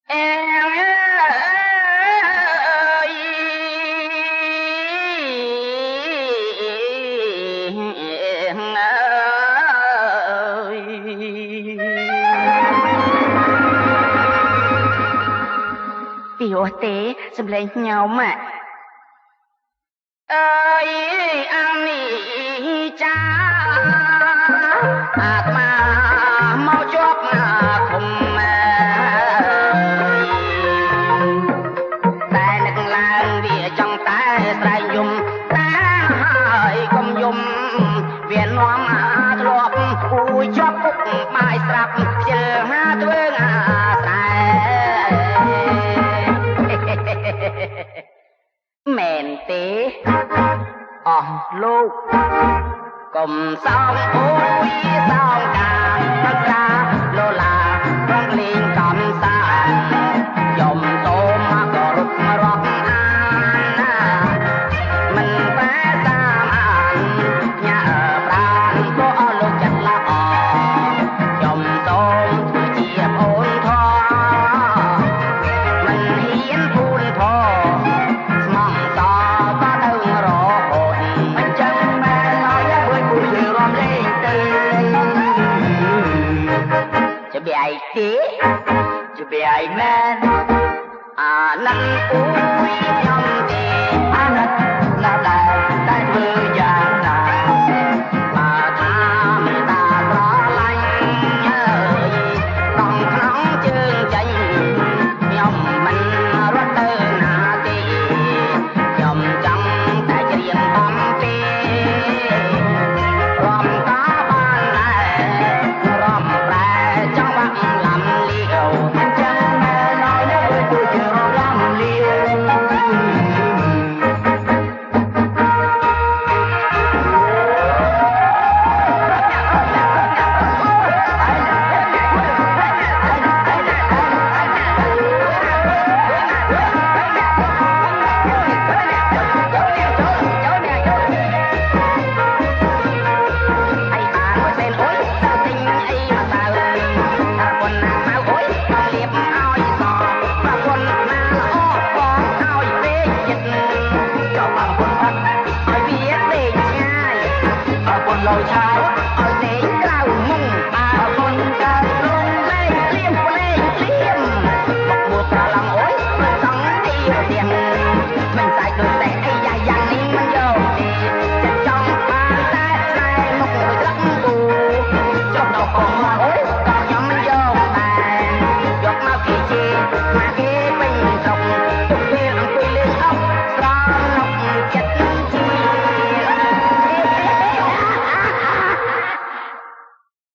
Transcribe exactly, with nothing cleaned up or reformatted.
ពីរោះទេសម្លេងខ្ញុំอ่ะអើយអានេះចាអាត្មាមកជាប់ឃុំតែនឹកឡើងវាចង់តែស្រែកយំតែហើយកុំយំវានាំធ្លាប់អួយជាប់គុកបាយស្រាប់ខ្ជិលហាធ្វើអាស្រែមែនទេអស់លោកកុំសោកអូនពីសោកតាមប្រកាលោឡារំលេងកំសាន្តយំសូមមកគោរពរាប់អានមិនបែសាមអានញ៉ាប្រានក៏អស់លោកចិត្តល្អយំសូមធ្វើជាអូនធေါ်មិនហ៊ានពូនធေါ်ស្មោះសរក៏ទៅរហូតអញ្ចឹងបែរឲ្យមួយពូជរំលេងទៅជាបែរទេជាបែរមែនអានឹងអួយខ្ញុំទេអាណិតណាស់ដែរតែធ្វើ